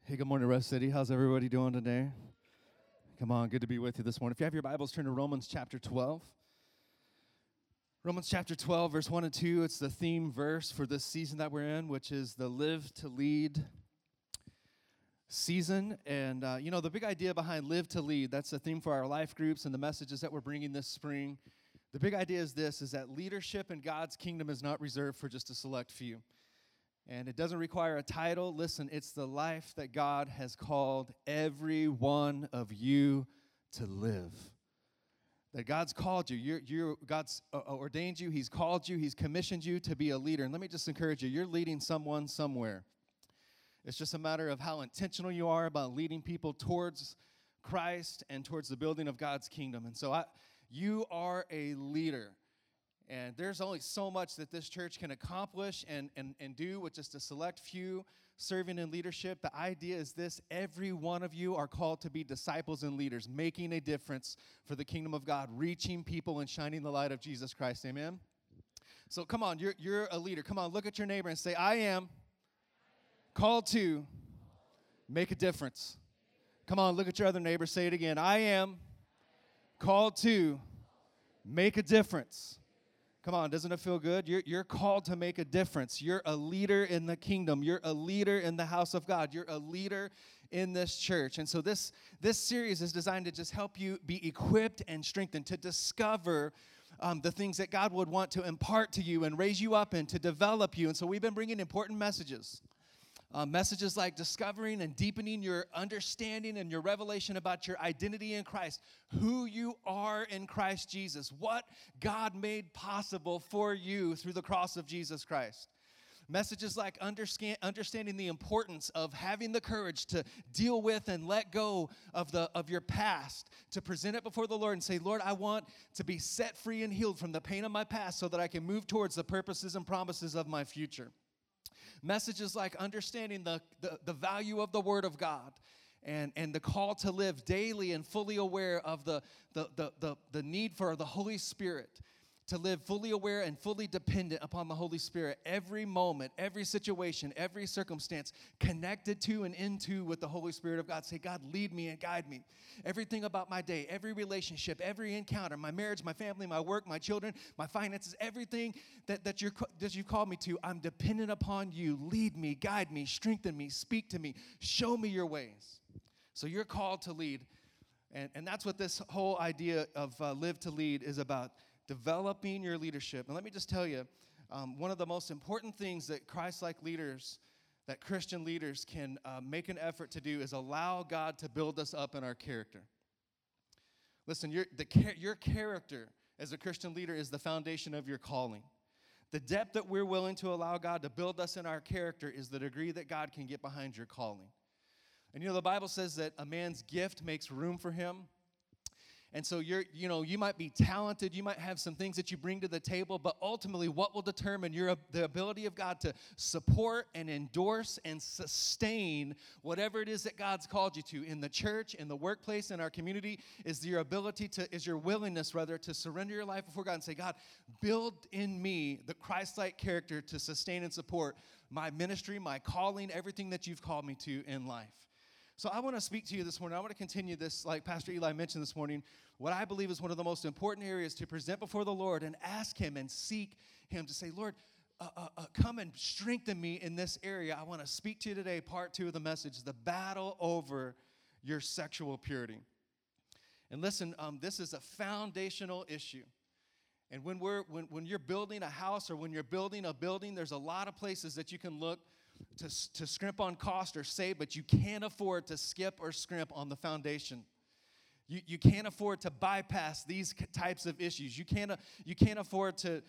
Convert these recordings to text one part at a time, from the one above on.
Hey, good morning, Rest City. How's everybody doing today? Come on, good to be with you this morning. If you have your Bibles, turn to Romans chapter 12. Romans chapter 12, verse 1 and 2, it's the theme verse for this season that we're in, which is the Live to Lead season. And, the big idea behind Live to Lead, that's the theme for our life groups and the messages that we're bringing this spring. The big idea is this, is that leadership in God's kingdom is not reserved for just a select few. And it doesn't require a title. Listen, it's the life that God has called every one of you to live. That God's called you. God's ordained you. He's called you. He's commissioned you to be a leader. And let me just encourage you. You're leading someone somewhere. It's just a matter of how intentional you are about leading people towards Christ and towards the building of God's kingdom. And so you are a leader. And there's only so much that this church can accomplish and do with just a select few serving in leadership. The idea is this: every one of you are called to be disciples and leaders, making a difference for the kingdom of God, reaching people and shining the light of Jesus Christ. Amen? So come on, you're a leader. Come on, look at your neighbor and say, I am called to make a difference. Come on, look at your other neighbor. Say it again. I am called to make a difference. Come on, doesn't it feel good? You're called to make a difference. You're a leader in the kingdom. You're a leader in the house of God. You're a leader in this church. And so this series is designed to just help you be equipped and strengthened to discover the things that God would want to impart to you and raise you up in, to develop you. And so we've been bringing important messages. Messages like discovering and deepening your understanding and your revelation about your identity in Christ, who you are in Christ Jesus, what God made possible for you through the cross of Jesus Christ. Messages like understanding the importance of having the courage to deal with and let go of your past, to present it before the Lord and say, Lord, I want to be set free and healed from the pain of my past so that I can move towards the purposes and promises of my future. Messages like understanding the value of the Word of God and the call to live daily and fully aware of the need for the Holy Spirit, to live fully aware and fully dependent upon the Holy Spirit every moment, every situation, every circumstance, connected to and into with the Holy Spirit of God. Say, God, lead me and guide me. Everything about my day, every relationship, every encounter, my marriage, my family, my work, my children, my finances, everything that you've called me to, I'm dependent upon you. Lead me, guide me, strengthen me, speak to me, show me your ways. So you're called to lead. And that's what this whole idea of live to lead is about. Developing your leadership. And let me just tell you, one of the most important things that Christ-like leaders, that Christian leaders can make an effort to do is allow God to build us up in our character. Listen, your character as a Christian leader is the foundation of your calling. The depth that we're willing to allow God to build us in our character is the degree that God can get behind your calling. And the Bible says that a man's gift makes room for him. And so you might be talented, you might have some things that you bring to the table, but ultimately what will determine the ability of God to support and endorse and sustain whatever it is that God's called you to in the church, in the workplace, in our community, is your willingness to surrender your life before God and say, God, build in me the Christ-like character to sustain and support my ministry, my calling, everything that you've called me to in life. So I want to speak to you this morning. I want to continue this, like Pastor Eli mentioned this morning, what I believe is one of the most important areas to present before the Lord and ask Him and seek Him to say, Lord, come and strengthen me in this area. I want to speak to you today, part 2 of the message, the battle over your sexual purity. And listen, this is a foundational issue. And when you're building a house or when you're building a building, there's a lot of places that you can look to scrimp on cost or save, but you can't afford to skip or scrimp on the foundation. You can't afford to bypass these types of issues. You can't afford to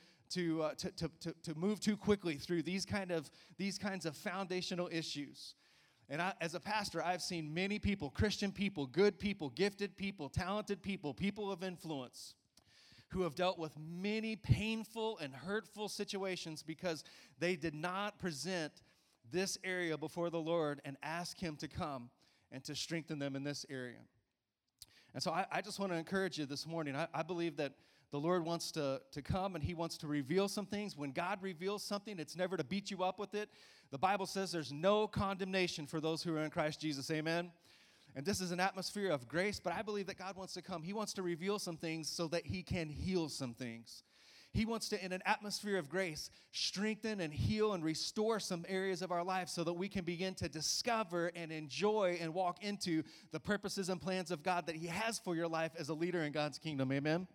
move too quickly through these kinds of foundational issues. And as a pastor, I've seen many people, Christian people, good people, gifted people, talented people of influence, who have dealt with many painful and hurtful situations because they did not present this area before the Lord and ask Him to come and to strengthen them in this area. And so I just want to encourage you this morning. I believe that the Lord wants to come and he wants to reveal some things. When God reveals something, it's never to beat you up with it. The Bible says there's no condemnation for those who are in Christ Jesus. Amen? And this is an atmosphere of grace, but I believe that God wants to come. He wants to reveal some things so that he can heal some things. He wants to, in an atmosphere of grace, strengthen and heal and restore some areas of our life so that we can begin to discover and enjoy and walk into the purposes and plans of God that he has for your life as a leader in God's kingdom. Amen?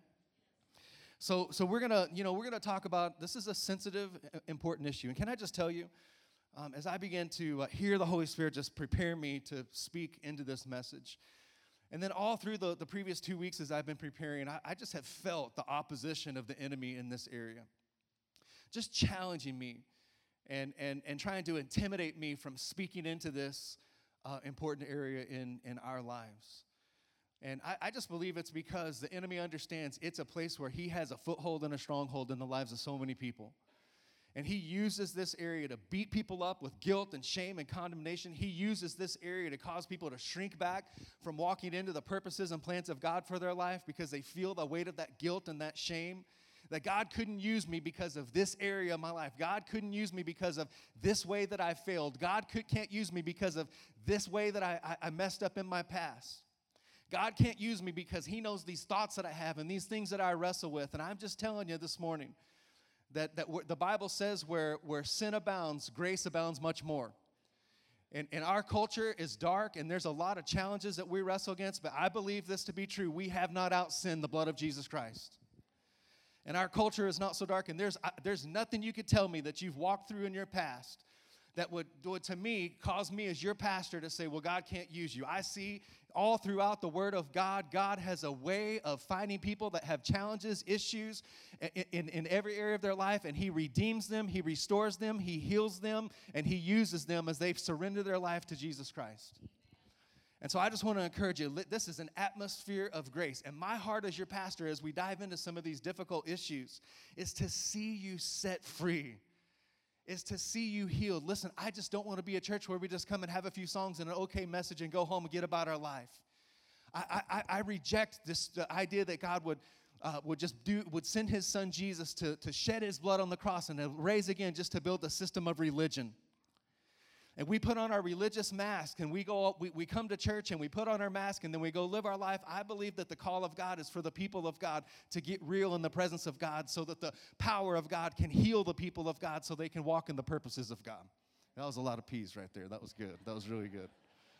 So we're gonna talk about, this is a sensitive, important issue. And can I just tell you, as I began to hear the Holy Spirit just prepare me to speak into this message, and then all through the previous 2 weeks as I've been preparing, I just have felt the opposition of the enemy in this area, just challenging me and trying to intimidate me from speaking into this important area in our lives. And I just believe it's because the enemy understands it's a place where he has a foothold and a stronghold in the lives of so many people. And he uses this area to beat people up with guilt and shame and condemnation. He uses this area to cause people to shrink back from walking into the purposes and plans of God for their life because they feel the weight of that guilt and that shame. That God couldn't use me because of this area of my life. God couldn't use me because of this way that I failed. God can't use me because of this way that I messed up in my past. God can't use me because he knows these thoughts that I have and these things that I wrestle with. And I'm just telling you this morning that the Bible says where sin abounds, grace abounds much more. And our culture is dark, and there's a lot of challenges that we wrestle against, but I believe this to be true. We have not outsinned the blood of Jesus Christ. And our culture is not so dark, and there's nothing you could tell me that you've walked through in your past that would, to me, cause me as your pastor to say, well, God can't use you. I see all throughout the Word of God, God has a way of finding people that have challenges, issues in every area of their life, and he redeems them, he restores them, he heals them, and he uses them as they've surrendered their life to Jesus Christ. And so I just want to encourage you, this is an atmosphere of grace. And my heart as your pastor, as we dive into some of these difficult issues, is to see you set free, is to see you healed. Listen, I just don't want to be a church where we just come and have a few songs and an okay message and go home and get about our life. I reject the idea that God would send his son Jesus to shed his blood on the cross and to raise again just to build a system of religion. And we put on our religious mask and we come to church and we put on our mask and then we go live our life. I believe that the call of God is for the people of God to get real in the presence of God so that the power of God can heal the people of God so they can walk in the purposes of God. That was a lot of peas right there. That was good. That was really good.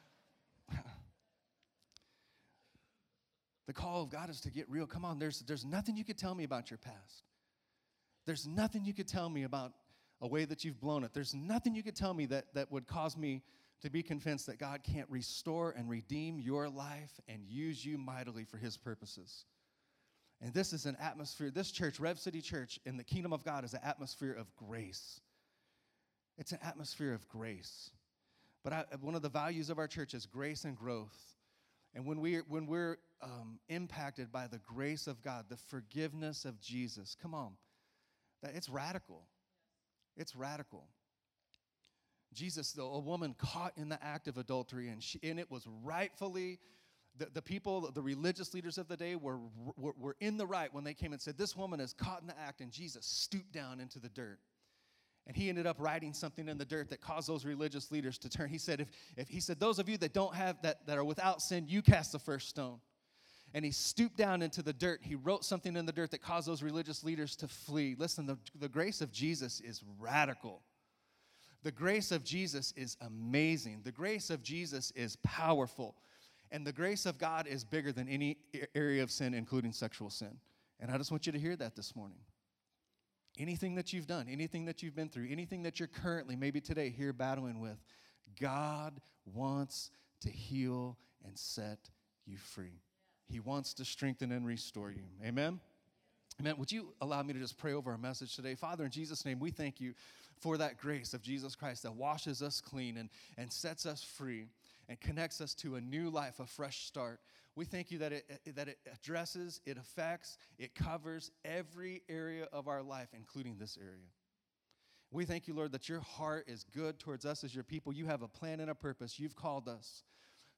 The call of God is to get real. Come on, there's nothing you could tell me about your past. There's nothing you could tell me about a way that you've blown it. There's nothing you could tell me that would cause me to be convinced that God can't restore and redeem your life and use you mightily for his purposes. And this is an atmosphere, this church, Rev City Church, in the kingdom of God is an atmosphere of grace. It's an atmosphere of grace. But one of the values of our church is grace and growth. And when we're impacted by the grace of God, the forgiveness of Jesus, come on, it's radical. It's radical. Jesus, a woman caught in the act of adultery, and it was rightfully, the people, the religious leaders of the day were in the right when they came and said, this woman is caught in the act, and Jesus stooped down into the dirt. And he ended up writing something in the dirt that caused those religious leaders to turn. He said, if he said, those of you that don't have, that are without sin, you cast the first stone. And he stooped down into the dirt. He wrote something in the dirt that caused those religious leaders to flee. Listen, the grace of Jesus is radical. The grace of Jesus is amazing. The grace of Jesus is powerful. And the grace of God is bigger than any area of sin, including sexual sin. And I just want you to hear that this morning. Anything that you've done, anything that you've been through, anything that you're currently, maybe today, here battling with, God wants to heal and set you free. He wants to strengthen and restore you. Amen? Amen. Would you allow me to just pray over our message today? Father, in Jesus' name, we thank you for that grace of Jesus Christ that washes us clean and sets us free and connects us to a new life, a fresh start. We thank you that it addresses, it affects, it covers every area of our life, including this area. We thank you, Lord, that your heart is good towards us as your people. You have a plan and a purpose. You've called us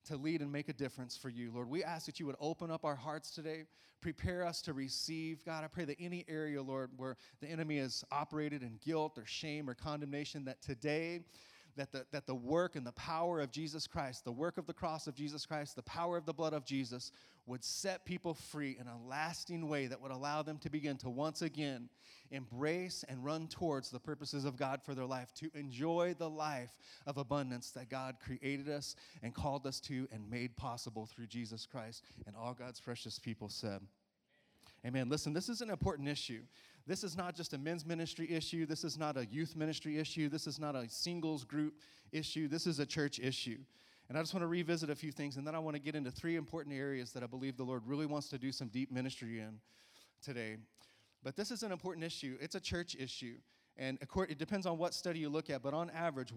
to lead and make a difference for you. Lord, we ask that you would open up our hearts today, prepare us to receive. God, I pray that any area, Lord, where the enemy has operated in guilt or shame or condemnation, that today, that the work and the power of Jesus Christ, the work of the cross of Jesus Christ, the power of the blood of Jesus would set people free in a lasting way that would allow them to begin to once again embrace and run towards the purposes of God for their life, to enjoy the life of abundance that God created us and called us to and made possible through Jesus Christ. And all God's precious people said, amen. Listen, this is an important issue. This is not just a men's ministry issue. This is not a youth ministry issue. This is not a singles group issue. This is a church issue. And I just want to revisit a few things, and then I want to get into 3 important areas that I believe the Lord really wants to do some deep ministry in today. But this is an important issue. It's a church issue. And it depends on what study you look at, but on average,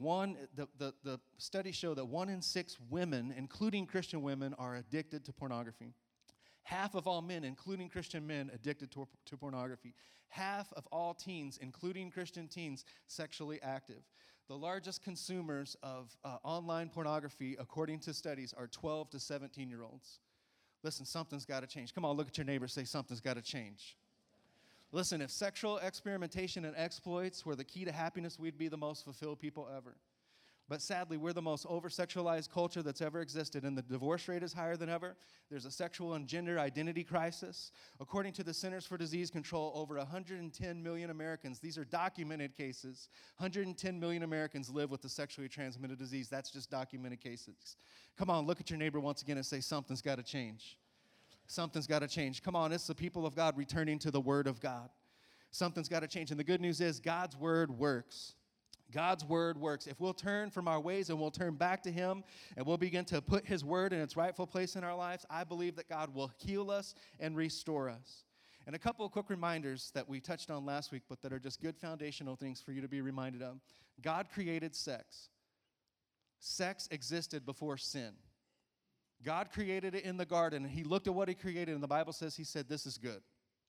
the studies show that 1 in 6 women, including Christian women, are addicted to pornography. Half of all men, including Christian men, addicted to pornography. Half of all teens, including Christian teens, sexually active. The largest consumers of online pornography, according to studies, are 12 to 17-year-olds. Listen, something's got to change. Come on, look at your neighbor, say something's got to change. Listen, if sexual experimentation and exploits were the key to happiness, we'd be the most fulfilled people ever. But sadly, we're the most over-sexualized culture that's ever existed, and the divorce rate is higher than ever. There's a sexual and gender identity crisis. According to the Centers for Disease Control, over 110 million Americans, these are documented cases, 110 million Americans live with a sexually transmitted disease. That's just documented cases. Come on, look at your neighbor once again and say, something's got to change. Something's got to change. Come on, it's the people of God returning to the Word of God. Something's got to change. And the good news is God's Word works. God's Word works. If we'll turn from our ways and we'll turn back to Him and we'll begin to put His Word in its rightful place in our lives, I believe that God will heal us and restore us. And a couple of quick reminders that we touched on last week, but that are just good foundational things for you to be reminded of. God created sex. Sex existed before sin. God created it in the garden, and He looked at what He created, and the Bible says He said, this is good.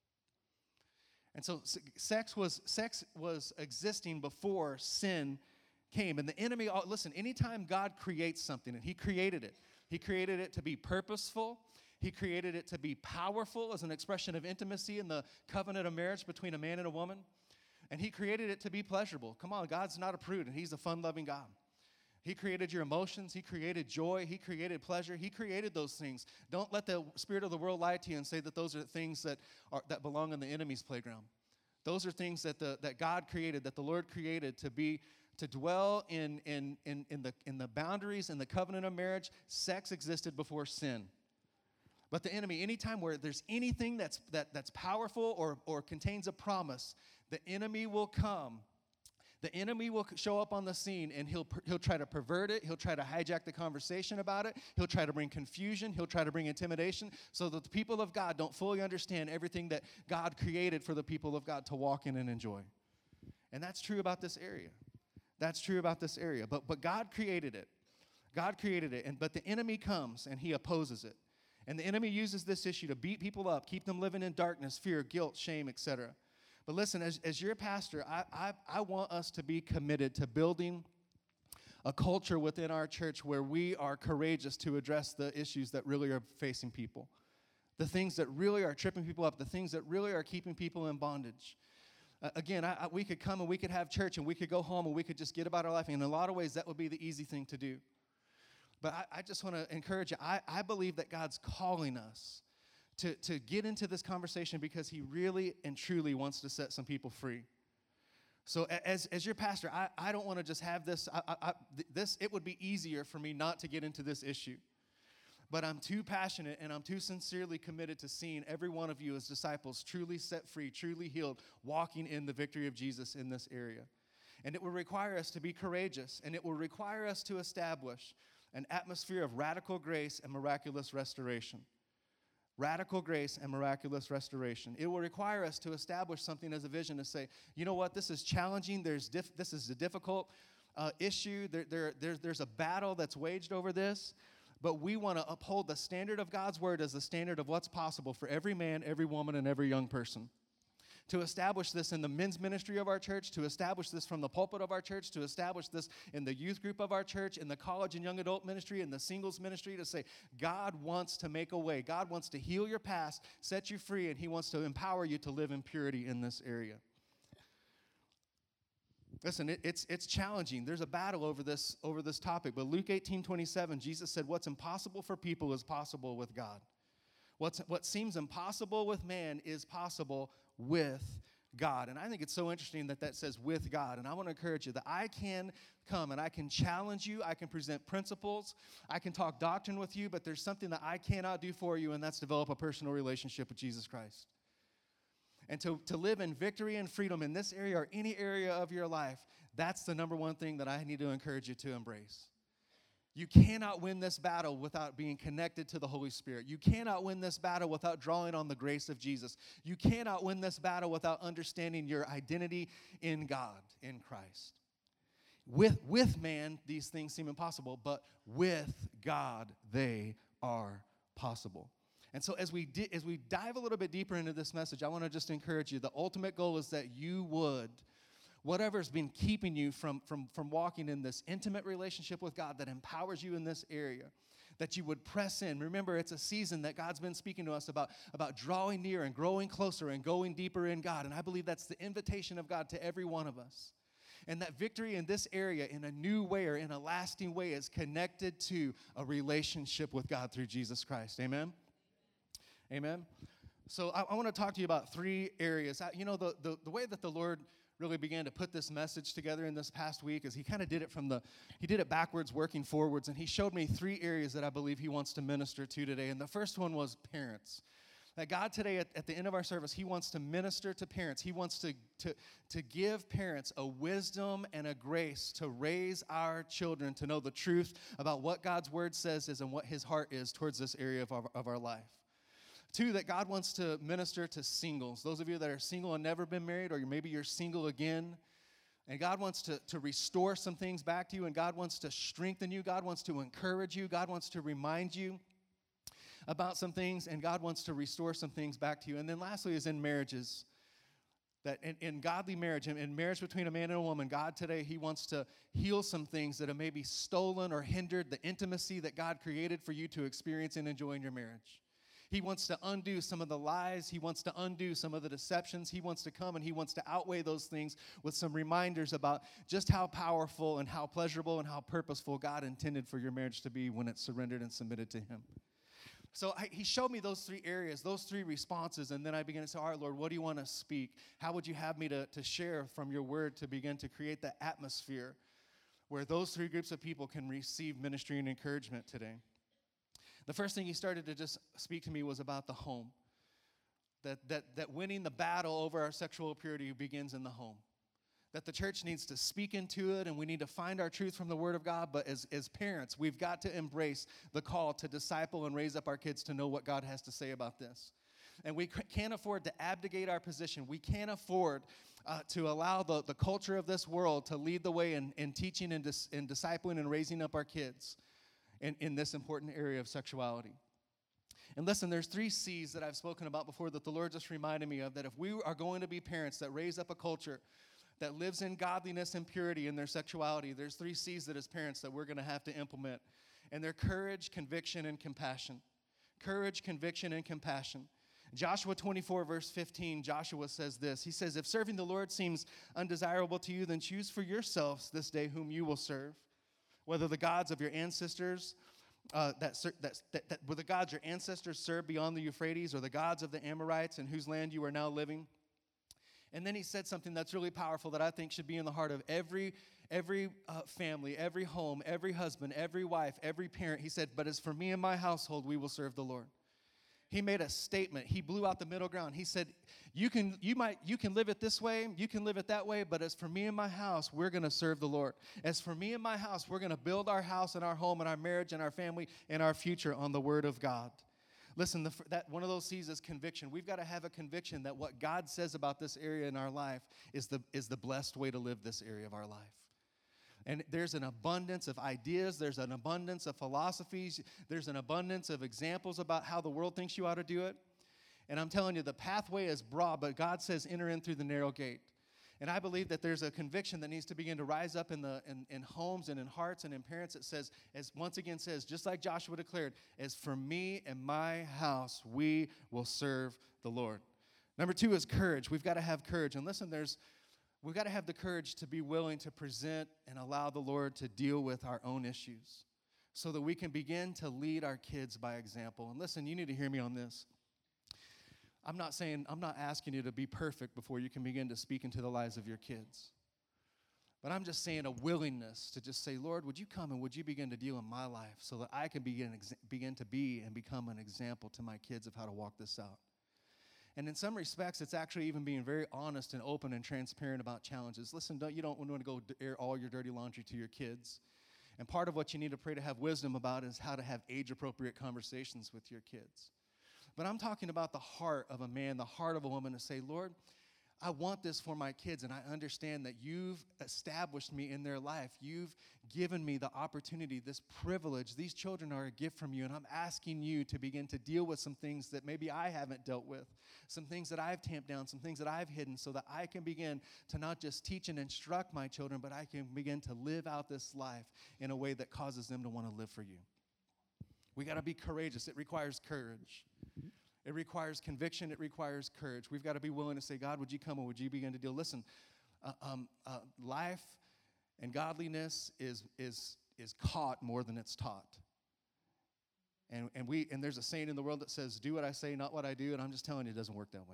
And so sex was existing before sin came. And the enemy, listen, anytime God creates something, and He created it to be purposeful. He created it to be powerful as an expression of intimacy in the covenant of marriage between a man and a woman. And He created it to be pleasurable. Come on, God's not a prude, and He's a fun-loving God. He created your emotions. He created joy. He created pleasure. He created those things. Don't let the spirit of the world lie to you and say that those are things that belong on the enemy's playground. Those are things that God created, that the Lord created to dwell in the boundaries and the covenant of marriage. Sex existed before sin. But the enemy, anytime where there's anything that's powerful or contains a promise, the enemy will come. The enemy will show up on the scene, and he'll try to pervert it. He'll try to hijack the conversation about it. He'll try to bring confusion. He'll try to bring intimidation so that the people of God don't fully understand everything that God created for the people of God to walk in and enjoy. And that's true about this area. That's true about this area. But God created it. God created it. But the enemy comes, and he opposes it. And the enemy uses this issue to beat people up, keep them living in darkness, fear, guilt, shame, etc. But listen, as your pastor, I want us to be committed to building a culture within our church where we are courageous to address the issues that really are facing people, the things that really are tripping people up, the things that really are keeping people in bondage. Again, we could come and we could have church and we could go home and we could just get about our life. And in a lot of ways, that would be the easy thing to do. But I just want to encourage you. I believe that God's calling us to get into this conversation because He really and truly wants to set some people free. So as your pastor, I don't want to just have this. It would be easier for me not to get into this issue. But I'm too passionate and I'm too sincerely committed to seeing every one of you as disciples truly set free, truly healed, walking in the victory of Jesus in this area. And it will require us to be courageous, and it will require us to establish an atmosphere of radical grace and miraculous restoration. Radical grace and miraculous restoration. It will require us to establish something as a vision to say, you know what, this is challenging. This is a difficult issue. There's a battle that's waged over this, but we want to uphold the standard of God's word as the standard of what's possible for every man, every woman, and every young person. to establish this in the men's ministry of our church, to establish this from the pulpit of our church, to establish this in the youth group of our church, in the college and young adult ministry, in the singles ministry, to say, God wants to make a way. God wants to heal your past, set you free, and he wants to empower you to live in purity in this area. Listen, it's challenging. There's a battle over this topic. But Luke 18:27, Jesus said, what's impossible for people is possible with God. What seems impossible with man is possible with God. And I think it's so interesting that says with God. And I want to encourage you that I can come and I can challenge you. I can present principles. I can talk doctrine with you. But there's something that I cannot do for you, and that's develop a personal relationship with Jesus Christ. And to live in victory and freedom in this area or any area of your life, that's the number one thing that I need to encourage you to embrace. You cannot win this battle without being connected to the Holy Spirit. You cannot win this battle without drawing on the grace of Jesus. You cannot win this battle without understanding your identity in God, in Christ. With man, these things seem impossible, but with God, they are possible. And so as we dive a little bit deeper into this message, I want to just encourage you. The ultimate goal is that you would, whatever's been keeping you from walking in this intimate relationship with God that empowers you in this area, that you would press in. Remember, it's a season that God's been speaking to us about drawing near and growing closer and going deeper in God. And I believe that's the invitation of God to every one of us. And that victory in this area in a new way or in a lasting way is connected to a relationship with God through Jesus Christ. Amen? Amen? So I want to talk to you about three areas. The way that the Lord really began to put this message together in this past week is he kind of did it backwards, working forwards, and he showed me three areas that I believe he wants to minister to today. And the first one was parents. That God today, at the end of our service, he wants to minister to parents. He wants to give parents a wisdom and a grace to raise our children to know the truth about what God's word says is and what his heart is towards this area of our life. Two, that God wants to minister to singles. Those of you that are single and never been married, or maybe you're single again, and God wants to restore some things back to you, and God wants to strengthen you. God wants to encourage you. God wants to remind you about some things, and God wants to restore some things back to you. And then lastly is in marriages. That in godly marriage, in marriage between a man and a woman, God today, he wants to heal some things that have maybe stolen or hindered the intimacy that God created for you to experience and enjoy in your marriage. He wants to undo some of the lies. He wants to undo some of the deceptions. He wants to come and he wants to outweigh those things with some reminders about just how powerful and how pleasurable and how purposeful God intended for your marriage to be when it's surrendered and submitted to him. So he showed me those three areas, those three responses, and then I began to say, all right, Lord, what do you want to speak? How would you have me to share from your word to begin to create the atmosphere where those three groups of people can receive ministry and encouragement today? The first thing he started to just speak to me was about the home. That winning the battle over our sexual purity begins in the home. That the church needs to speak into it, and we need to find our truth from the Word of God. But as parents, we've got to embrace the call to disciple and raise up our kids to know what God has to say about this. And we can't afford to abdicate our position. We can't afford to allow the culture of this world to lead the way in teaching and discipling and raising up our kids in this important area of sexuality. And listen, there's 3 C's that I've spoken about before that the Lord just reminded me of, that if we are going to be parents that raise up a culture that lives in godliness and purity in their sexuality, there's 3 C's that as parents that we're going to have to implement. And they're courage, conviction, and compassion. Courage, conviction, and compassion. Joshua 24, verse 15, Joshua says this. He says, if serving the Lord seems undesirable to you, then choose for yourselves this day whom you will serve. Whether the gods of your ancestors, were the gods your ancestors served beyond the Euphrates, or the gods of the Amorites in whose land you are now living. And then he said something that's really powerful that I think should be in the heart of every family, every home, every husband, every wife, every parent. He said, but as for me and my household, we will serve the Lord. He made a statement. He blew out the middle ground. He said, you can live it this way, you can live it that way, but as for me and my house, we're going to serve the Lord. As for me and my house, we're going to build our house and our home and our marriage and our family and our future on the Word of God. Listen, that one of those C's is conviction. We've got to have a conviction that what God says about this area in our life is the blessed way to live this area of our life. And there's an abundance of ideas. There's an abundance of philosophies. There's an abundance of examples about how the world thinks you ought to do it. And I'm telling you, the pathway is broad, but God says enter in through the narrow gate. And I believe that there's a conviction that needs to begin to rise up in homes and in hearts and in parents that says, as once again says, just like Joshua declared, as for me and my house, we will serve the Lord. Number 2 is courage. We've got to have courage. And listen, we've got to have the courage to be willing to present and allow the Lord to deal with our own issues so that we can begin to lead our kids by example. And listen, you need to hear me on this. I'm not asking you to be perfect before you can begin to speak into the lives of your kids. But I'm just saying a willingness to just say, Lord, would you come and would you begin to deal in my life so that I can begin to be and become an example to my kids of how to walk this out. And in some respects, it's actually even being very honest and open and transparent about challenges. Listen, you don't want to go air all your dirty laundry to your kids. And part of what you need to pray to have wisdom about is how to have age-appropriate conversations with your kids. But I'm talking about the heart of a man, the heart of a woman to say, Lord, I want this for my kids, and I understand that you've established me in their life. You've given me the opportunity, this privilege. These children are a gift from you, and I'm asking you to begin to deal with some things that maybe I haven't dealt with, some things that I've tamped down, some things that I've hidden, so that I can begin to not just teach and instruct my children, but I can begin to live out this life in a way that causes them to want to live for you. We got to be courageous. It requires courage. It requires conviction. It requires courage. We've got to be willing to say, God, would you come and would you begin to deal? Listen, life and godliness is caught more than it's taught. And there's a saying in the world that says, do what I say, not what I do. And I'm just telling you, it doesn't work that way.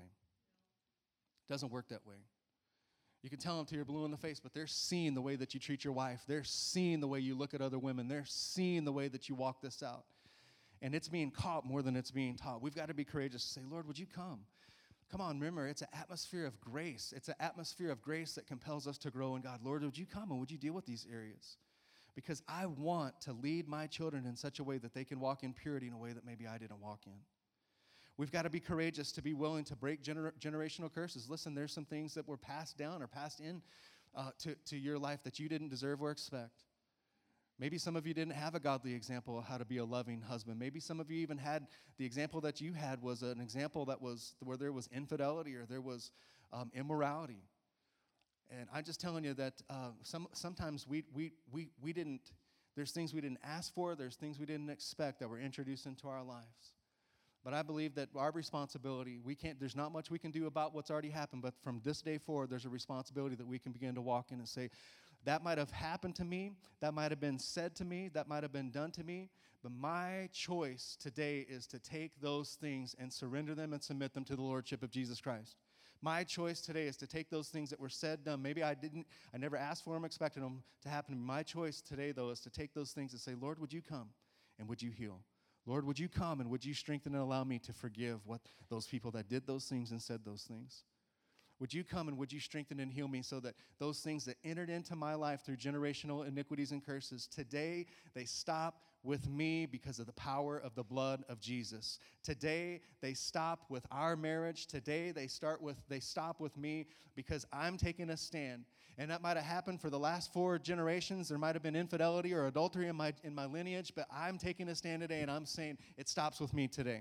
It doesn't work that way. You can tell them till you're blue in the face, but they're seeing the way that you treat your wife. They're seeing the way you look at other women. They're seeing the way that you walk this out. And it's being caught more than it's being taught. We've got to be courageous to say, Lord, would you come? Come on, remember, it's an atmosphere of grace. It's an atmosphere of grace that compels us to grow in God. Lord, would you come and would you deal with these areas? Because I want to lead my children in such a way that they can walk in purity in a way that maybe I didn't walk in. We've got to be courageous to be willing to break generational curses. Listen, there's some things that were passed down or passed in to your life that you didn't deserve or expect. Maybe some of you didn't have a godly example of how to be a loving husband. Maybe some of you even had the example that you had was an example that was where there was infidelity or there was immorality. And I'm just telling you that sometimes we didn't, there's things we didn't ask for, there's things we didn't expect that were introduced into our lives. But I believe that our responsibility, there's not much we can do about what's already happened, but from this day forward, there's a responsibility that we can begin to walk in and say, that might have happened to me, that might have been said to me, that might have been done to me, but my choice today is to take those things and surrender them and submit them to the Lordship of Jesus Christ. My choice today is to take those things that were said, done. Maybe I never asked for them, expected them to happen to me. My choice today, though, is to take those things and say, Lord, would you come and would you heal? Lord, would you come and would you strengthen and allow me to forgive those people that did those things and said those things? Would you come and would you strengthen and heal me so that those things that entered into my life through generational iniquities and curses, today they stop with me because of the power of the blood of Jesus. Today they stop with our marriage. Today they stop with me because I'm taking a stand. And that might have happened for the last 4 generations. There might have been infidelity or adultery in my lineage, but I'm taking a stand today and I'm saying it stops with me today.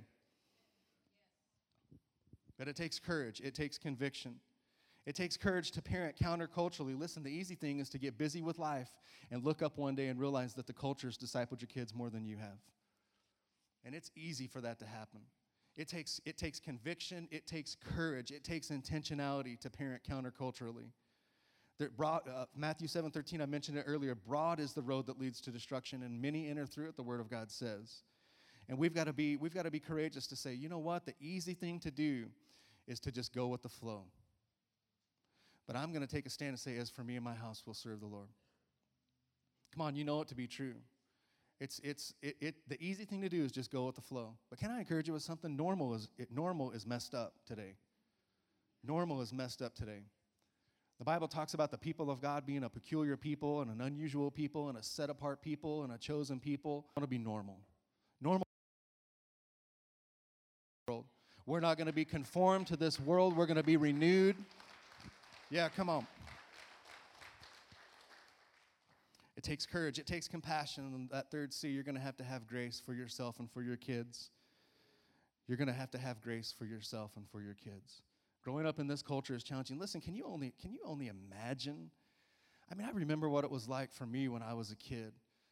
But it takes courage. It takes conviction. It takes courage to parent counterculturally. Listen, the easy thing is to get busy with life and look up one day and realize that the culture's discipled your kids more than you have. And it's easy for that to happen. It takes conviction. It takes courage. It takes intentionality to parent counterculturally. Matthew 7:13, I mentioned it earlier. Broad is the road that leads to destruction, and many enter through it, the Word of God says. And we've got to be courageous to say, you know what? The easy thing to do is to just go with the flow. But I'm going to take a stand and say, as for me and my house, we'll serve the Lord. Come on, you know it to be true. The easy thing to do is just go with the flow. But can I encourage you with something? Normal is messed up today. Normal is messed up today. The Bible talks about the people of God being a peculiar people and an unusual people and a set-apart people and a chosen people. I want to be normal. Normal. We're not going to be conformed to this world. We're going to be renewed. Yeah, come on. It takes courage. It takes compassion. And that third C, you're going to have grace for yourself and for your kids. you're going to have grace for yourself and for your kids. Growing up in this culture is challenging. Listen, can you only imagine? I mean, I remember what it was like for me when I was a kid,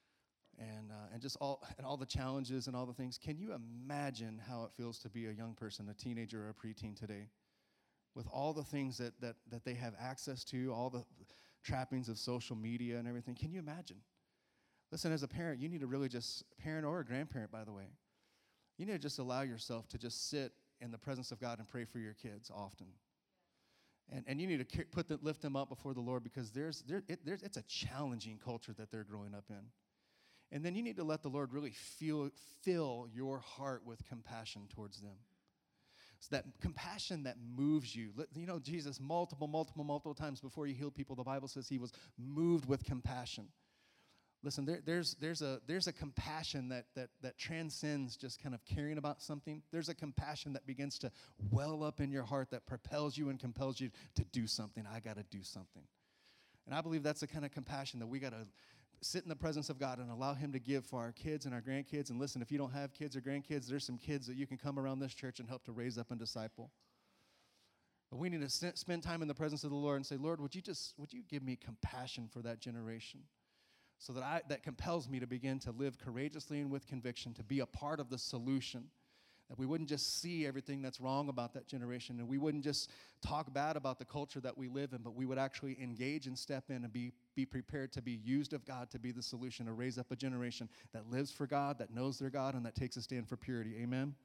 and just all the challenges and all the things. Can you imagine how it feels to be a young person, a teenager or a preteen today, with all the things that they have access to, all the trappings of social media and everything? Can you imagine? Listen, as a parent, you need to really just, parent or a grandparent, by the way, you need to just allow yourself to just sit in the presence of God and pray for your kids often. And you need to lift them up before the Lord, because it's a challenging culture that they're growing up in. And then you need to let the Lord really fill your heart with compassion towards them. It's that compassion that moves you. You know, Jesus multiple times before he healed people, the Bible says he was moved with compassion. Listen, there's a compassion that transcends just kind of caring about something. There's a compassion that begins to well up in your heart that propels you and compels you to do something. I got to do something. And I believe that's the kind of compassion that we got to sit in the presence of God and allow him to give for our kids and our grandkids. And listen, if you don't have kids or grandkids, there's some kids that you can come around this church and help to raise up and disciple. But we need to spend time in the presence of the Lord and say, Lord, would you give me compassion for that generation, so that compels me to begin to live courageously and with conviction, to be a part of the solution, that we wouldn't just see everything that's wrong about that generation, and we wouldn't just talk bad about the culture that we live in, but we would actually engage and step in and be prepared to be used of God to be the solution, to raise up a generation that lives for God, that knows their God, and that takes a stand for purity. Amen?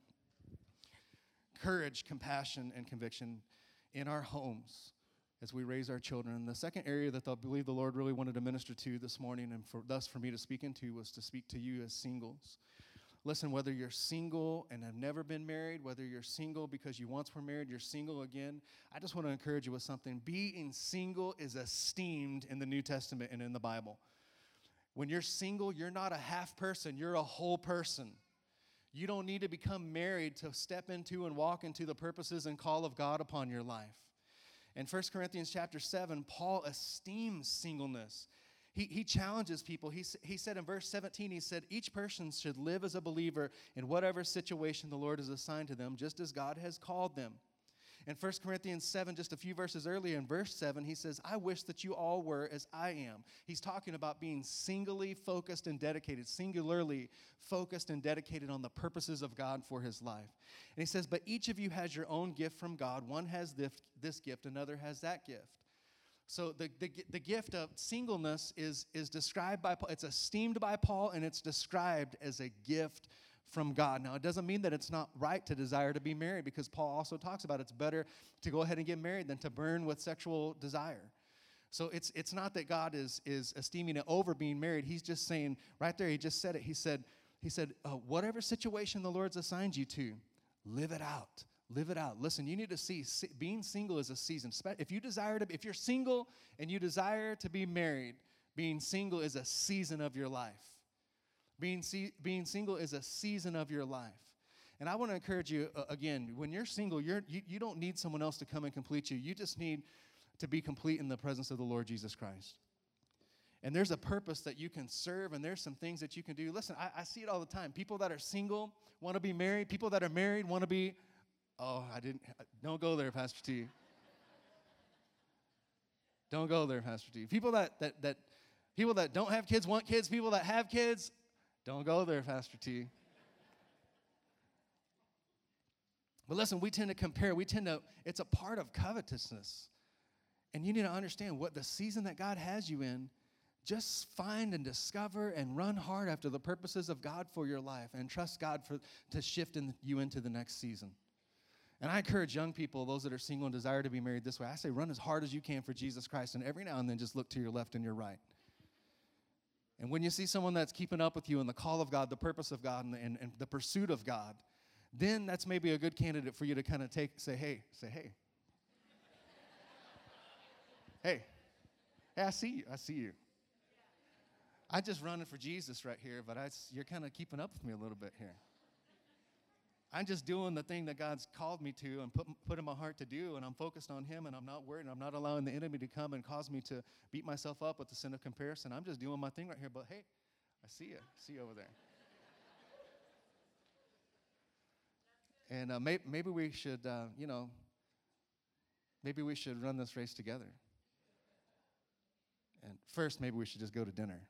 Courage, compassion, and conviction in our homes as we raise our children. And the second area that I believe the Lord really wanted to minister to this morning, and thus for me to speak into, was to speak to you as singles. Listen, whether you're single and have never been married, whether you're single because you once were married, you're single again, I just want to encourage you with something. Being single is esteemed in the New Testament and in the Bible. When you're single, you're not a half person, you're a whole person. You don't need to become married to step into and walk into the purposes and call of God upon your life. In 1 Corinthians chapter 7, Paul esteems singleness. He challenges people. He said in verse 17, he said, each person should live as a believer in whatever situation the Lord has assigned to them, just as God has called them. In 1 Corinthians 7, just a few verses earlier, in verse 7, he says, I wish that you all were as I am. He's talking about being singularly focused and dedicated on the purposes of God for his life. And he says, but each of you has your own gift from God. One has this gift, another has that gift. So the gift of singleness is described by Paul. It's esteemed by Paul, and it's described as a gift from God. Now, it doesn't mean that it's not right to desire to be married, because Paul also talks about it's better to go ahead and get married than to burn with sexual desire. So it's not that God is esteeming it over being married. He's just saying right there, he just said it. He said, whatever situation the Lord's assigned you to, live it out. Live it out. Listen, you need to see being single is a season. If you're single and you desire to be married, being single is a season of your life. Being single is a season of your life. And I want to encourage you, again, when you're single, you don't need someone else to come and complete you. You just need to be complete in the presence of the Lord Jesus Christ. And there's a purpose that you can serve, and there's some things that you can do. Listen, I see it all the time. People that are single want to be married. People that are married want to be... Don't go there, Pastor T. Don't go there, Pastor T. People that don't have kids want kids. People that have kids, don't go there, Pastor T. But listen, we tend to compare. It's a part of covetousness. And you need to understand what the season that God has you in, just find and discover and run hard after the purposes of God for your life, and trust God to shift you into the next season. And I encourage young people, those that are single and desire to be married, this way. I say run as hard as you can for Jesus Christ, and every now and then just look to your left and your right. And when you see someone that's keeping up with you in the call of God, the purpose of God, and the pursuit of God, then that's maybe a good candidate for you to kind of say, hey. Hey, I see you. I'm just running for Jesus right here, but you're kind of keeping up with me a little bit here. I'm just doing the thing that God's called me to and put in my heart to do, and I'm focused on him, and I'm not worried, and I'm not allowing the enemy to come and cause me to beat myself up with the sin of comparison. I'm just doing my thing right here, but hey, I see you over there. And maybe we should, maybe we should run this race together. And first, maybe we should just go to dinner.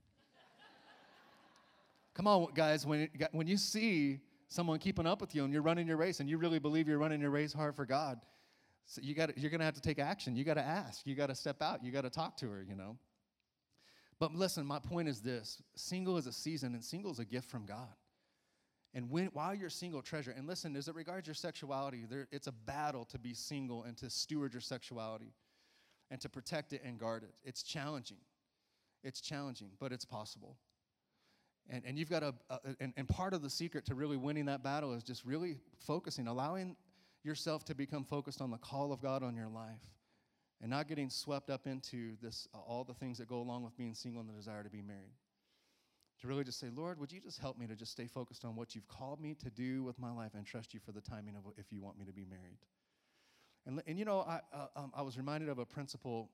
Come on, guys, when you see someone keeping up with you and you're running your race and you really believe you're running your race hard for God, so you're going to have to take action. You got to ask. You got to step out. You got to talk to her, But listen, my point is this. Single is a season, and single is a gift from God. And while you're single, treasure. And listen, as it regards your sexuality, it's a battle to be single and to steward your sexuality and to protect it and guard it. It's challenging. It's challenging, but it's possible. And you've got and part of the secret to really winning that battle is just really focusing, allowing yourself to become focused on the call of God on your life and not getting swept up into this, all the things that go along with being single and the desire to be married. To really just say, Lord, would you just help me to just stay focused on what you've called me to do with my life and trust you for the timing of if you want me to be married. And I was reminded of a principle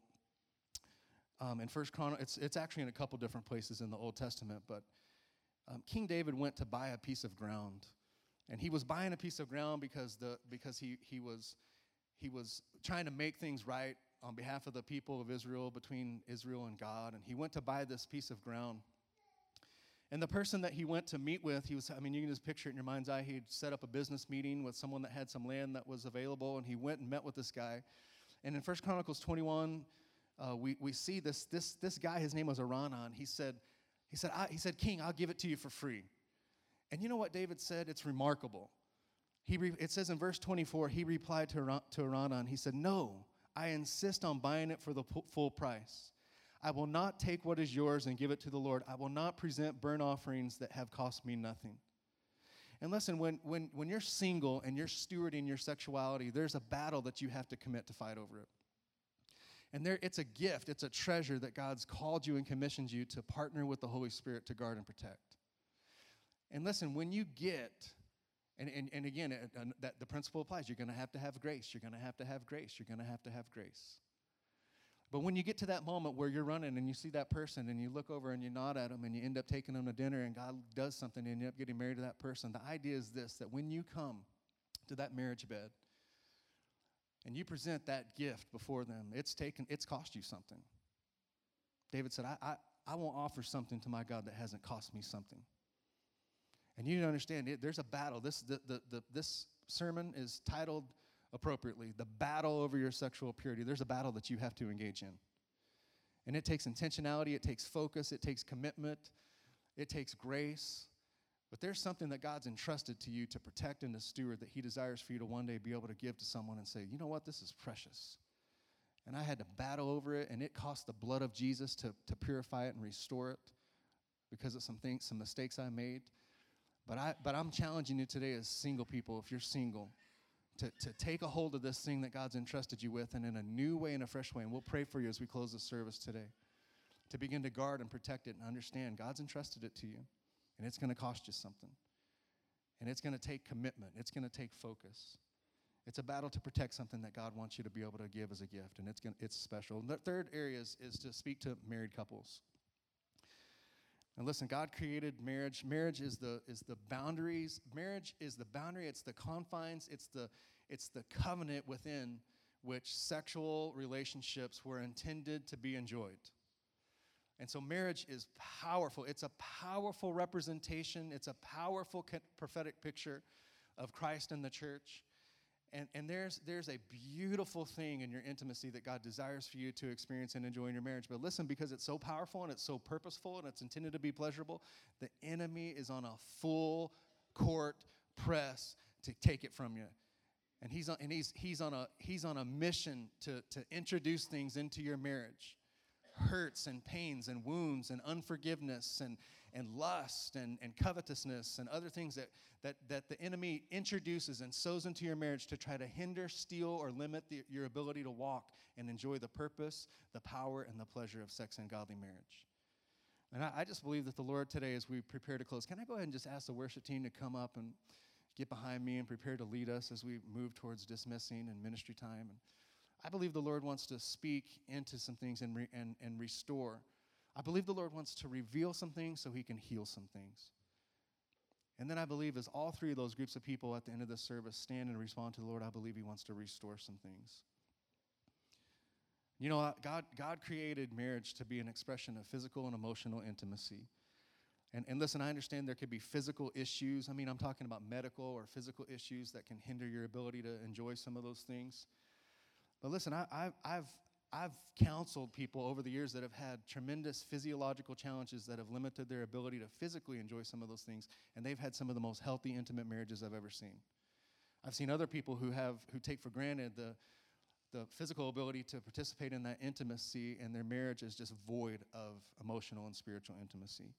in First Chronicles. It's actually in a couple different places in the Old Testament, but King David went to buy a piece of ground, and he was buying a piece of ground because he was trying to make things right on behalf of the people of Israel, between Israel and God, and he went to buy this piece of ground. And the person that he went to meet with, you can just picture it in your mind's eye. He'd set up a business meeting with someone that had some land that was available, and he went and met with this guy. And in 1 Chronicles 21, we see this guy. His name was Araunah. He said, King, I'll give it to you for free. And you know what David said? It's remarkable. It says in verse 24, he replied to Araunah, and he said, no, I insist on buying it for the full price. I will not take what is yours and give it to the Lord. I will not present burnt offerings that have cost me nothing. And listen, when you're single and you're stewarding your sexuality, there's a battle that you have to commit to fight over it. And it's a gift, it's a treasure that God's called you and commissioned you to partner with the Holy Spirit to guard and protect. And listen, when you get, and again, that the principle applies, you're going to have grace, you're going to have grace, you're going to have grace. But when you get to that moment where you're running and you see that person and you look over and you nod at them and you end up taking them to dinner and God does something and you end up getting married to that person, the idea is this, that when you come to that marriage bed and you present that gift before them, it's cost you something. David said, I won't offer something to my God that hasn't cost me something. And you need to understand, there's a battle. This sermon is titled appropriately, the battle over your sexual purity. There's a battle that you have to engage in. And it takes intentionality, it takes focus, it takes commitment, it takes grace. But there's something that God's entrusted to you to protect and to steward that he desires for you to one day be able to give to someone and say, you know what, this is precious. And I had to battle over it, and it cost the blood of Jesus to purify it and restore it because of some mistakes I made. But I'm challenging you today as single people, if you're single, to take a hold of this thing that God's entrusted you with and in a new way and a fresh way. And we'll pray for you as we close this service today to begin to guard and protect it and understand God's entrusted it to you, and it's going to cost you something. And it's going to take commitment. It's going to take focus. It's a battle to protect something that God wants you to be able to give as a gift, and it's special. And the third area is to speak to married couples. And listen, God created marriage. Marriage is the boundaries. Marriage is the boundary. It's the confines. It's the covenant within which sexual relationships were intended to be enjoyed. And so marriage is powerful. It's a powerful representation. It's a powerful prophetic picture of Christ and the church. And there's a beautiful thing in your intimacy that God desires for you to experience and enjoy in your marriage. But listen, because it's so powerful and it's so purposeful and it's intended to be pleasurable, the enemy is on a full court press to take it from you. And he's on a mission to introduce things into your marriage. Hurts and pains and wounds and unforgiveness and lust and covetousness and other things that the enemy introduces and sows into your marriage to try to hinder, steal, or limit your ability to walk and enjoy the purpose, the power, and the pleasure of sex and godly marriage. And I just believe that the Lord today, as we prepare to close, can I go ahead and just ask the worship team to come up and get behind me and prepare to lead us as we move towards dismissing and ministry time. And I believe the Lord wants to speak into some things and restore. I believe the Lord wants to reveal some things so he can heal some things. And then I believe as all three of those groups of people at the end of this service stand and respond to the Lord, I believe he wants to restore some things. You know, God created marriage to be an expression of physical and emotional intimacy. And listen, I understand there could be physical issues. I mean, I'm talking about medical or physical issues that can hinder your ability to enjoy some of those things. But listen, I've counseled people over the years that have had tremendous physiological challenges that have limited their ability to physically enjoy some of those things, and they've had some of the most healthy, intimate marriages I've ever seen. I've seen other people who take for granted the physical ability to participate in that intimacy, and their marriage is just void of emotional and spiritual intimacy.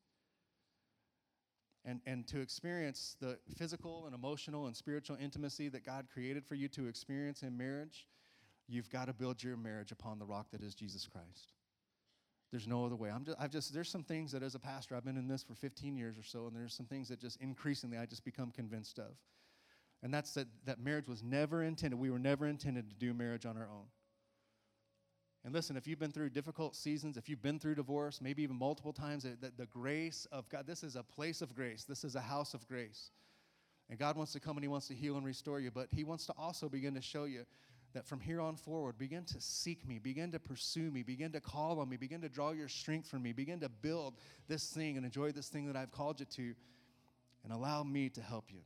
And to experience the physical and emotional and spiritual intimacy that God created for you to experience in marriage, you've got to build your marriage upon the rock that is Jesus Christ. There's no other way. There's some things that as a pastor, I've been in this for 15 years or so, and there's some things that just increasingly I just become convinced of. And that's that marriage was never intended. We were never intended to do marriage on our own. And listen, if you've been through difficult seasons, if you've been through divorce, maybe even multiple times, the grace of God, this is a place of grace. This is a house of grace. And God wants to come and he wants to heal and restore you, but he wants to also begin to show you that from here on forward, begin to seek me, begin to pursue me, begin to call on me, begin to draw your strength from me, begin to build this thing and enjoy this thing that I've called you to, and allow me to help you.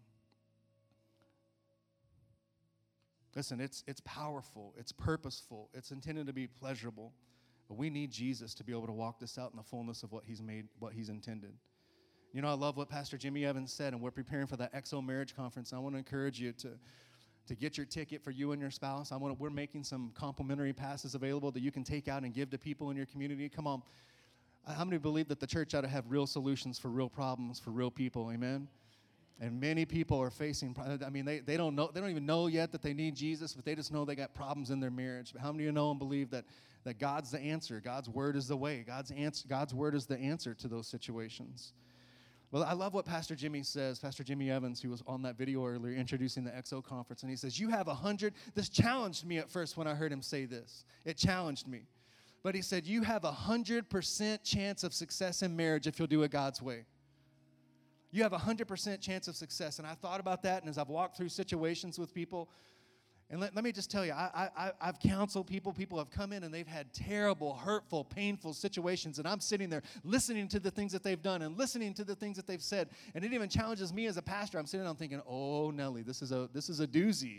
Listen, it's powerful, it's purposeful, it's intended to be pleasurable, but we need Jesus to be able to walk this out in the fullness of what he's intended. You know, I love what Pastor Jimmy Evans said, and we're preparing for that XO Marriage Conference. I want to encourage you to get your ticket for you and your spouse. We're making some complimentary passes available that you can take out and give to people in your community. Come on. How many believe that the church ought to have real solutions for real problems for real people? Amen? And many people are facing, I mean, they don't even know yet that they need Jesus, but they just know they got problems in their marriage. But how many of you know and believe that God's the answer? God's word is the way. God's word is the answer to those situations. Well, I love what Pastor Jimmy says, Pastor Jimmy Evans, who was on that video earlier introducing the XO conference, and he says, you have 100, this challenged me at first when I heard him say this. It challenged me. But he said, you have 100% chance of success in marriage if you'll do it God's way. You have 100% chance of success. And I thought about that, and as I've walked through situations with people, and let me just tell you, I've counseled people. People have come in, and they've had terrible, hurtful, painful situations, and I'm sitting there listening to the things that they've done and listening to the things that they've said, and it even challenges me as a pastor. I'm sitting there, I'm thinking, oh, Nelly, this is a doozy.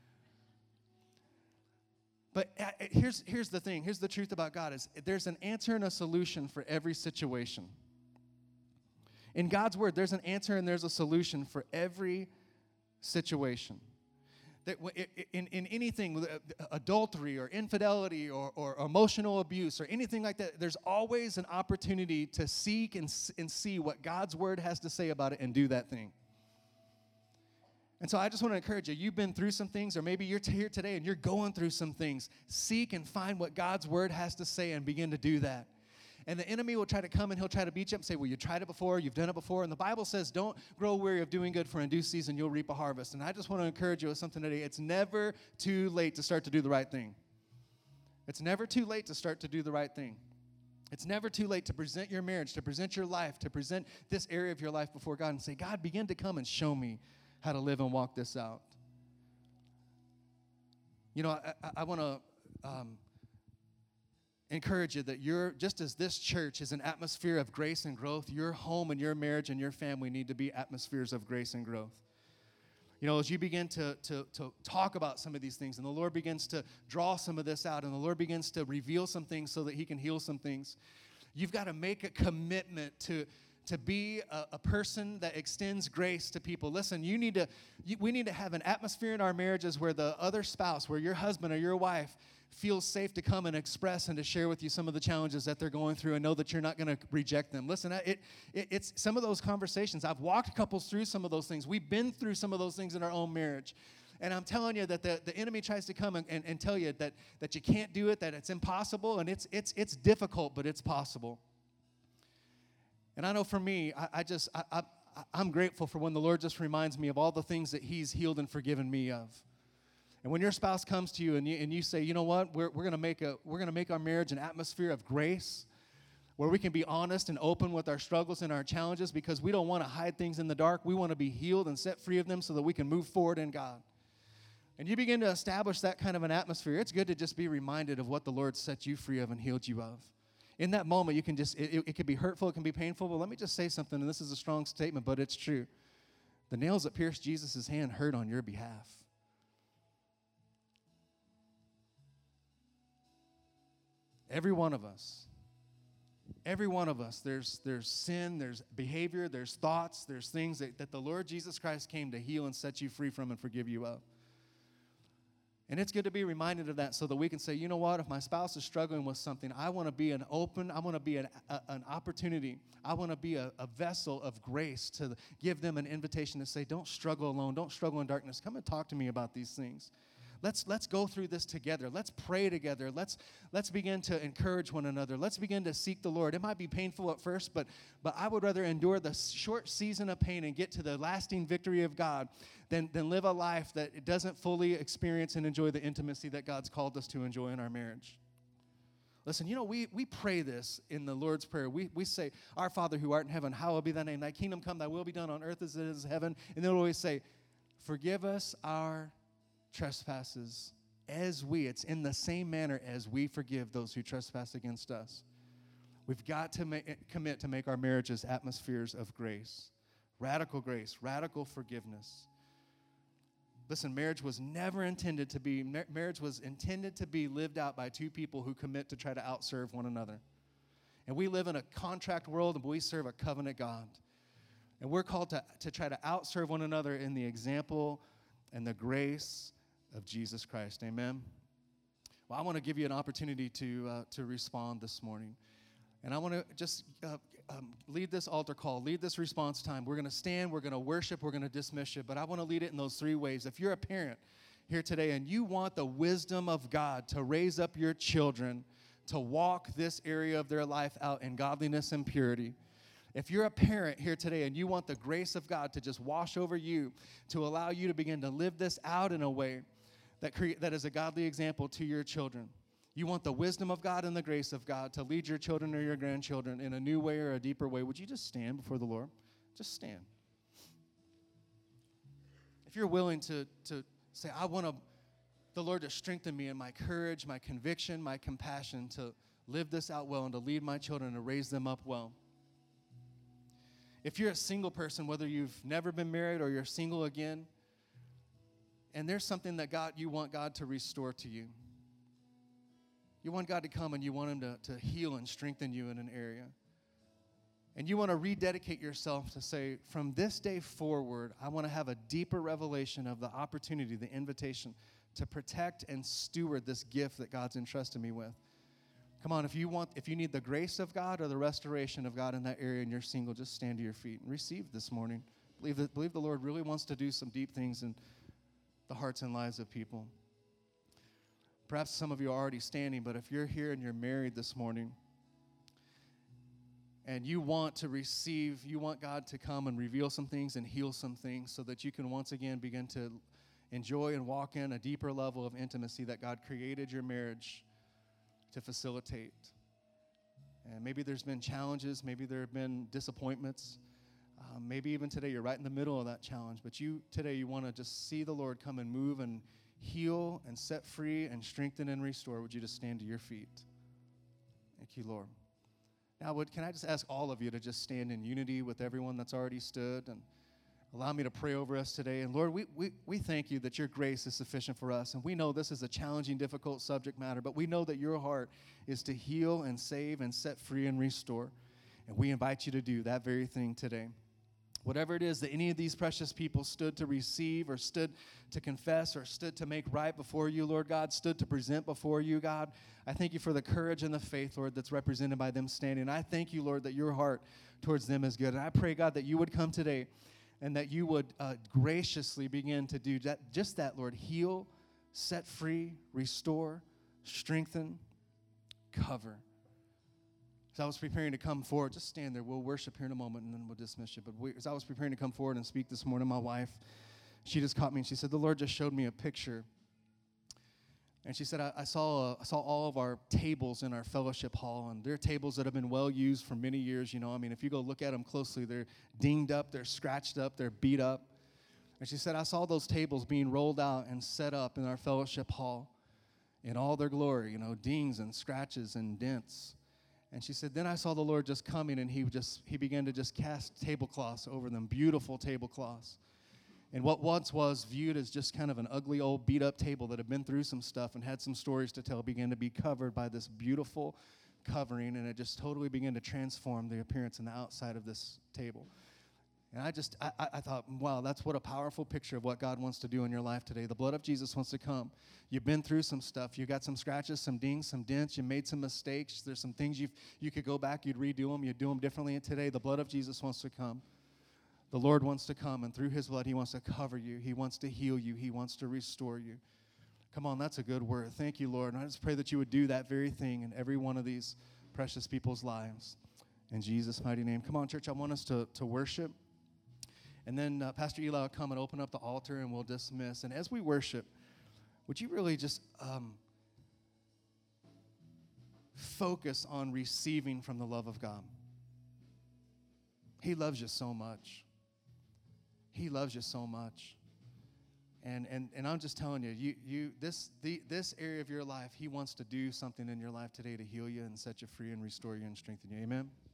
But here's the thing. Here's the truth about God is there's an answer and a solution for every situation. In God's word, there's an answer and there's a solution for every situation. That in anything, adultery or infidelity or emotional abuse or anything like that, there's always an opportunity to seek and see what God's word has to say about it and do that thing. And so I just want to encourage you. You've been through some things, or maybe you're here today and you're going through some things. Seek and find what God's word has to say and begin to do that. And the enemy will try to come and he'll try to beat you up and say, well, you tried it before, you've done it before. And the Bible says, don't grow weary of doing good, for in due season you'll reap a harvest. And I just want to encourage you with something today. It's never too late to start to do the right thing. It's never too late to start to do the right thing. It's never too late to present your marriage, to present your life, to present this area of your life before God and say, God, begin to come and show me how to live and walk this out. You know, I want to encourage you that just as this church is an atmosphere of grace and growth, your home and your marriage and your family need to be atmospheres of grace and growth. You know, as you begin to talk about some of these things, and the Lord begins to draw some of this out, and the Lord begins to reveal some things so that he can heal some things, you've got to make a commitment to be a person that extends grace to people. Listen, we need to have an atmosphere in our marriages where the other spouse, where your husband or your wife feels safe to come and express and to share with you some of the challenges that they're going through and know that you're not going to reject them. Listen, it's some of those conversations. I've walked couples through some of those things. We've been through some of those things in our own marriage. And I'm telling you that the enemy tries to come and tell you that you can't do it, that it's impossible, and it's difficult, but it's possible. And I know for me, I'm grateful for when the Lord just reminds me of all the things that he's healed and forgiven me of. And when your spouse comes to you and you say, you know what, we're going to make our marriage an atmosphere of grace. where we can be honest and open with our struggles and our challenges because we don't want to hide things in the dark. We want to be healed and set free of them so that we can move forward in God. And you begin to establish that kind of an atmosphere. It's good to just be reminded of what the Lord set you free of and healed you of. In that moment, you can just, it can be hurtful, it can be painful, but let me just say something, and this is a strong statement, but it's true. The nails that pierced Jesus' hand hurt on your behalf. Every one of us, there's sin, there's behavior, there's thoughts, there's things that the Lord Jesus Christ came to heal and set you free from and forgive you of. And it's good to be reminded of that so that we can say, you know what, if my spouse is struggling with something, I want to be I want to be an opportunity. I want to be a vessel of grace to give them an invitation to say, don't struggle alone. Don't struggle in darkness. Come and talk to me about these things. Let's go through this together. Let's pray together. Let's begin to encourage one another. Let's begin to seek the Lord. It might be painful at first, but I would rather endure the short season of pain and get to the lasting victory of God than live a life that it doesn't fully experience and enjoy the intimacy that God's called us to enjoy in our marriage. Listen, we pray this in the Lord's Prayer. We say, Our Father who art in heaven, hallowed be thy name. Thy kingdom come, thy will be done on earth as it is in heaven. And then we'll always say, forgive us our trespasses it's in the same manner as we forgive those who trespass against us. We've got to commit to make our marriages atmospheres of grace, radical forgiveness. Listen, marriage was intended to be lived out by two people who commit to try to outserve one another. And we live in a contract world, and we serve a covenant God. And we're called to try to outserve one another in the example and the grace of Jesus Christ. Amen? Well, I want to give you an opportunity to respond this morning. And I want to just lead this altar call, lead this response time. We're going to stand, we're going to worship, we're going to dismiss you. But I want to lead it in those three ways. If you're a parent here today and you want the wisdom of God to raise up your children to walk this area of their life out in godliness and purity, if you're a parent here today and you want the grace of God to just wash over you, to allow you to begin to live this out in a way that is a godly example to your children, you want the wisdom of God and the grace of God to lead your children or your grandchildren in a new way or a deeper way, would you just stand before the Lord? Just stand. If you're willing to say, I want the Lord to strengthen me in my courage, my conviction, my compassion to live this out well and to lead my children and to raise them up well. If you're a single person, whether you've never been married or you're single again, and there's something that you want God to restore to you. You want God to come and you want him to heal and strengthen you in an area. And you want to rededicate yourself to say, from this day forward, I want to have a deeper revelation of the opportunity, the invitation to protect and steward this gift that God's entrusted me with. Come on, if you need the grace of God or the restoration of God in that area and you're single, just stand to your feet and receive this morning. Believe the Lord really wants to do some deep things in the hearts and lives of people. Perhaps some of you are already standing, but if you're here and you're married this morning and you want God to come and reveal some things and heal some things so that you can once again begin to enjoy and walk in a deeper level of intimacy that God created your marriage to facilitate. And maybe there's been challenges, maybe there have been disappointments. Maybe even today you're right in the middle of that challenge, but today you want to just see the Lord come and move and heal and set free and strengthen and restore. Would you just stand to your feet? Thank you, Lord. Now, can I just ask all of you to just stand in unity with everyone that's already stood and allow me to pray over us today. And Lord, we thank you that your grace is sufficient for us. And we know this is a challenging, difficult subject matter, but we know that your heart is to heal and save and set free and restore. And we invite you to do that very thing today. Whatever it is that any of these precious people stood to receive or stood to confess or stood to make right before you, Lord God, stood to present before you, God, I thank you for the courage and the faith, Lord, that's represented by them standing. I thank you, Lord, that your heart towards them is good. And I pray, God, that you would come today and that you would graciously begin to do just that, Lord. Heal, set free, restore, strengthen, cover. As I was preparing to come forward, just stand there. We'll worship here in a moment, and then we'll dismiss you. But as I was preparing to come forward and speak this morning, my wife, she just caught me, and she said, the Lord just showed me a picture. And she said, I saw all of our tables in our fellowship hall, and they're tables that have been well used for many years. You know, I mean, if you go look at them closely, they're dinged up, they're scratched up, they're beat up. And she said, I saw those tables being rolled out and set up in our fellowship hall in all their glory, you know, dings and scratches and dents. And she said, then I saw the Lord just coming, and he began to just cast tablecloths over them, beautiful tablecloths. And what once was viewed as just kind of an ugly old beat-up table that had been through some stuff and had some stories to tell began to be covered by this beautiful covering, and it just totally began to transform the appearance and the outside of this table. And I thought, wow, that's what a powerful picture of what God wants to do in your life today. The blood of Jesus wants to come. You've been through some stuff. You got some scratches, some dings, some dents. You made some mistakes. There's some things you could go back, you'd redo them, you'd do them differently. And today, the blood of Jesus wants to come. The Lord wants to come, and through his blood, he wants to cover you. He wants to heal you. He wants to restore you. Come on, that's a good word. Thank you, Lord. And I just pray that you would do that very thing in every one of these precious people's lives. In Jesus' mighty name. Come on, church, I want us to worship. And then Pastor Eli will come and open up the altar, and we'll dismiss. And as we worship, would you really just focus on receiving from the love of God? He loves you so much. He loves you so much. And I'm just telling you, this area of your life, he wants to do something in your life today to heal you and set you free and restore you and strengthen you. Amen?